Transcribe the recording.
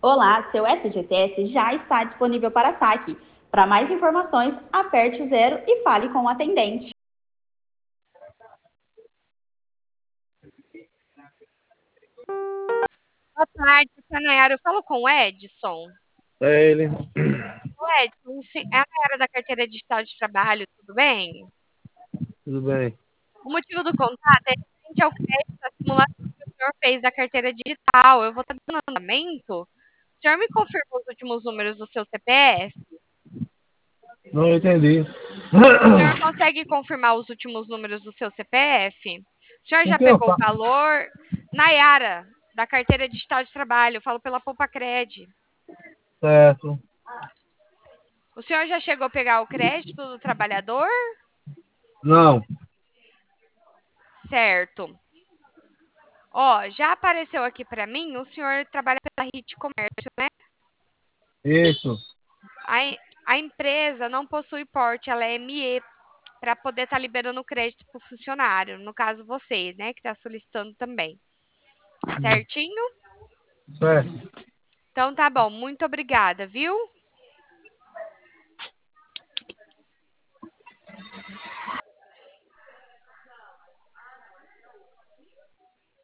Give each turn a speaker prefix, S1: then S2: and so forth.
S1: Olá, seu FGTS já está disponível para saque. Para mais informações, aperte o 0 e fale com o atendente.
S2: Boa tarde, Nayara. Eu falo com o Edson.
S3: É ele.
S2: O Edson, é a Nayara da Carteira Digital de Trabalho, tudo bem?
S3: Tudo bem.
S2: O motivo do contato é referente ao crédito da simulação que o senhor fez da carteira digital. Eu vou estar dando andamento. O senhor me confirmou os últimos números do seu CPF?
S3: Não entendi.
S2: O senhor consegue confirmar os últimos números do seu CPF? O senhor
S3: Com
S2: já
S3: quem eu
S2: pegou o
S3: falo?
S2: valor? Nayara, da Carteira Digital de Trabalho, eu falo pela Poupacred.
S3: Certo.
S2: O senhor já chegou a pegar o crédito do trabalhador?
S3: Não.
S2: Certo. Ó, já apareceu aqui para mim, o senhor trabalha pela RIT Comércio, né?
S3: Isso.
S2: A empresa não possui porte, ela é ME, para poder estar liberando crédito para o funcionário. No caso, você, né, que está solicitando também. Certinho?
S3: Certo.
S2: Então tá bom, muito obrigada, viu?